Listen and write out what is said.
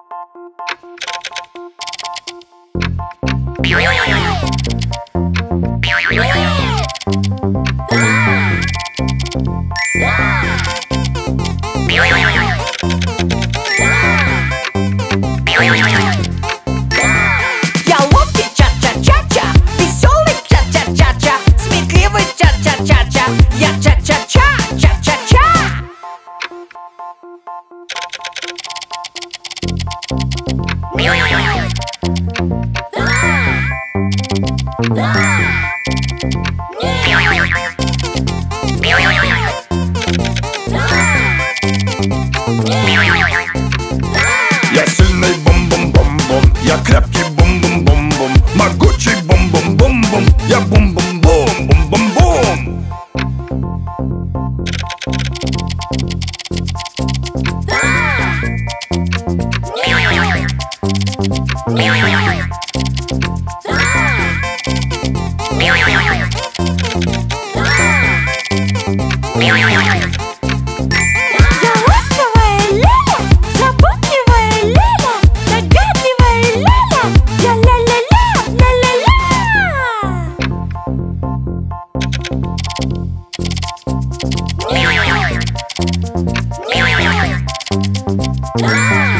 Я ловкий ча-ча-ча-ча, веселый ча-ча-ча-ча, сметливый ча-ча-ча-ча, я ча-ча-ча, ча-ча-ча. Я сильный бум-бум-бум-бум, я крепкий бум-бум-бум-бум, могучий бум-бум-бум-бум, я бум-бум-бум, бум-бум-бум. Я ласковая Ляля, заботливая Ляля, догадливая Ляля, я ля-ля-ля, ля-ля-ля.